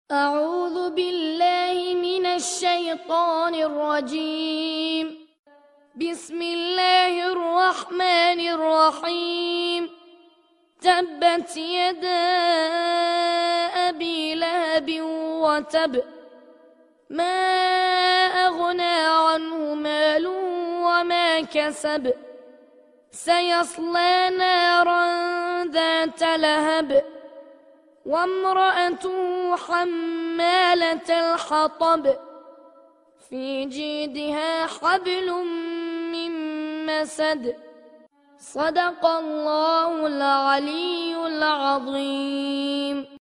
أعوذ بالله من الشيطان الرجيم. بسم الله الرحمن الرحيم. تبت يدا أبي لهب وتب، ما أغنى عنه ماله وما كسب، سيصلى نارا ذات لهب، وامرأته حمالة الحطب، في جيدها حبل من مسد. صدق الله العلي العظيم.